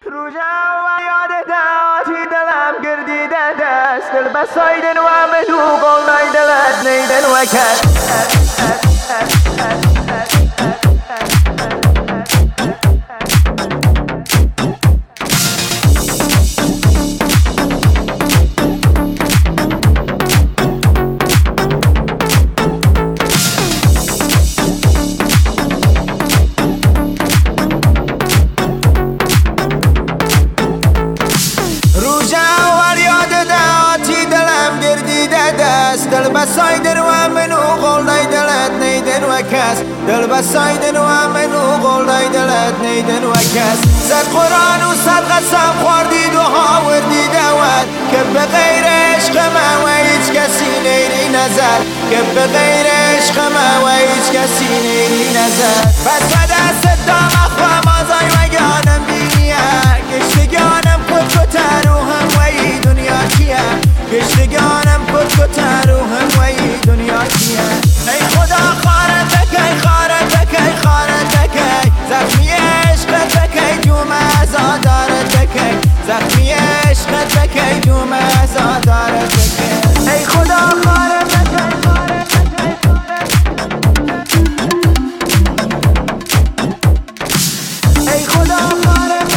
روژا یادت آتی دلم گردیده دست دل بسایدن و منو قول نیدلت نیدن و کس دل بسایدن و منو قول نیدلت نیدن و کس دل بسایدن و منو قول نیدلت نیدن و کس صد قرآن و صد قسم خوردی دوها وردی دوت که به غیر عشق من و هیچ کسی نیری نظر که به غیر عشق من و هیچ کسی نیری نظر بس و دست دام اخوام آزای و گانم بینیه گشتگانم کت کت روحم و ای دنیا کیه گشتگانم کت کت روحم و ای دنیا کیه ای خدا خارت کی خارت کی خارت کی زخمی عشقت کی جوم ازادارت کی زخمی عشقت کی جوم ازادارت کی ای خدا خارت ای خدا خارت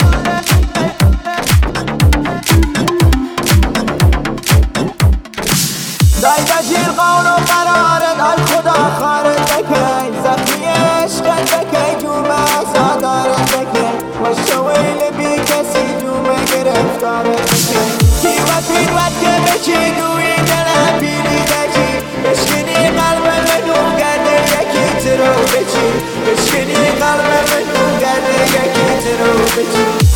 دایده جیر قول و قرارت ای خدا خارت کی زخمی عشقت کی جوم ازادارت کی و شویل بی کسی جوم گرفتارت کی کیوت پیروت که بچی دوی دلم پیری دچی بشکنی قلب منو گرده یکی ترو بچی بشکنی قلب منو گرده یکی ترو بچی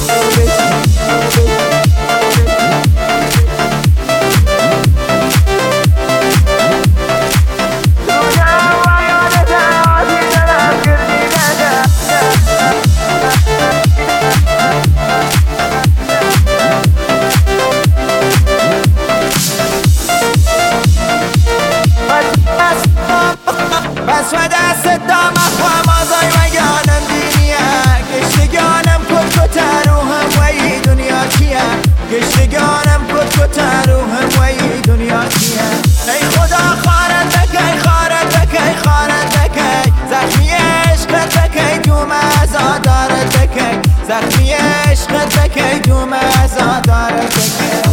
بس و دست دام اخوام آزای و گانم بینیه گشتگانم کت کت روحم و ای دنیا کیه گشتگانم کت کت روحم و ای دنیا کیه ای خدا خارت کی خارت کی خارت کی زخمی عشقت کی جوم ازادارت کی زخمی عشقت کی جوم ازادارت کی